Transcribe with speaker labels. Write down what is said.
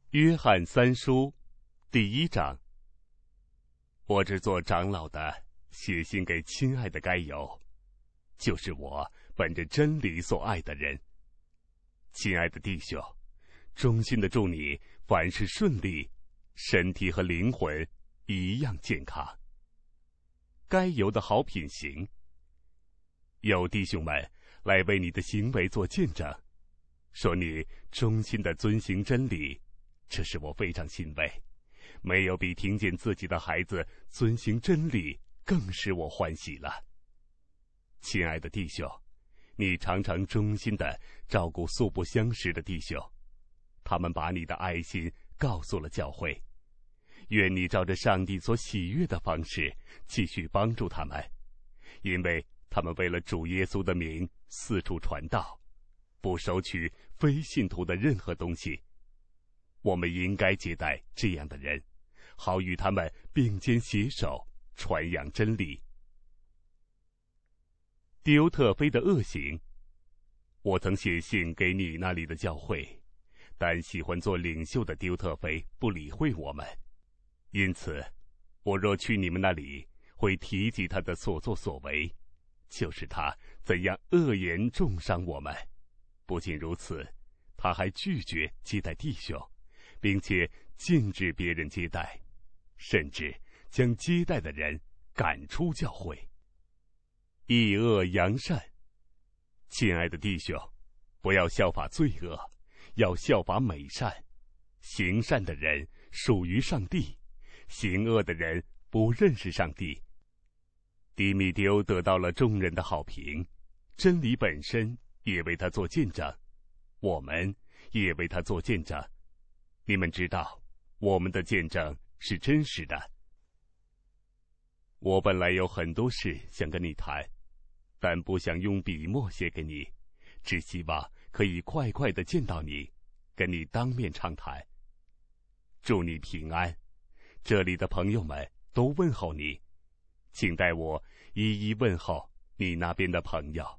Speaker 1: 约翰三书第1章。我只做长老的写信给亲爱的该犹，就是我本着真理所爱的人。亲爱的弟兄，衷心的祝你凡事顺利，身体和灵魂一样健康。该犹的好品行，有弟兄们来为你的行为做见证，说你忠心的遵行真理，这使我非常欣慰。没有比听见自己的孩子遵行真理更使我欢喜了。亲爱的弟兄，你常常忠心地照顾素不相识的弟兄，他们把你的爱心告诉了教会。愿你照着上帝所喜悦的方式继续帮助他们，因为他们为了主耶稣的名四处传道，不收取非信徒的任何东西。我们应该接待这样的人，好与他们并肩携手传扬真理。丢特腓的恶行，我曾写信给你那里的教会，但喜欢做领袖的丢特腓不理会我们，因此我若去你们那里，会提及他的所作所为，就是他怎样恶言重伤我们。不仅如此，他还拒绝接待弟兄，并且禁止别人接待，甚至将接待的人赶出教会。以恶扬善，亲爱的弟兄，不要效法罪恶，要效法美善。行善的人属于上帝，行恶的人不认识上帝。低米丢得到了众人的好评，真理本身也为他做见证，我们也为他做见证。你们知道，我们的见证是真实的。我本来有很多事想跟你谈，但不想用笔墨写给你，只希望可以快快地见到你，跟你当面畅谈。祝你平安，这里的朋友们都问候你，请代我一一问候你那边的朋友。